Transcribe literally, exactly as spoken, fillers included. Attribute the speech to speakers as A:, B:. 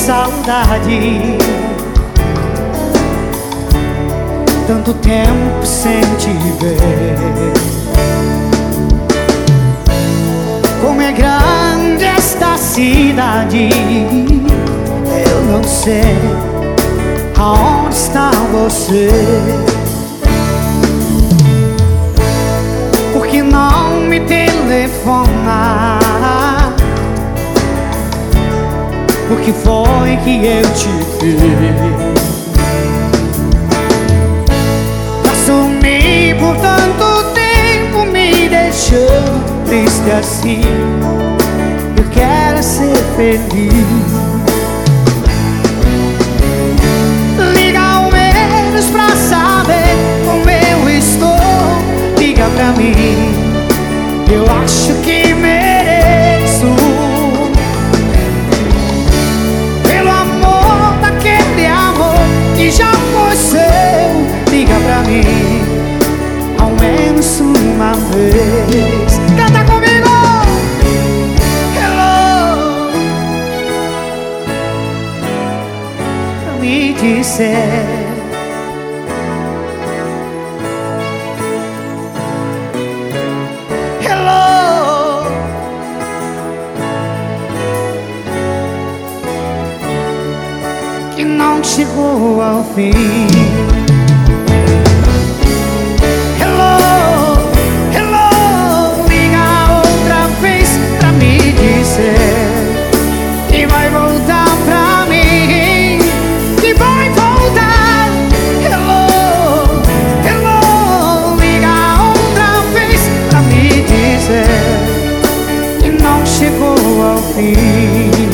A: saudade. Tanto tempo sem te ver. Como é grande esta cidade, eu não sei aonde está você. Por que não me telefona? O que foi que eu te fiz? Pra sumir por tanto tempo, me deixou triste assim. Eu quero ser feliz. Liga ao menos pra saber como eu estou. Liga pra mim, eu acho que mereço. Pelo amor daquele amor que já foi seu. Liga pra mim, ao menos uma vez. Canta comigo! Hello! Pra me dizer hello! Que não chegou ao fim. Chegou ao fim.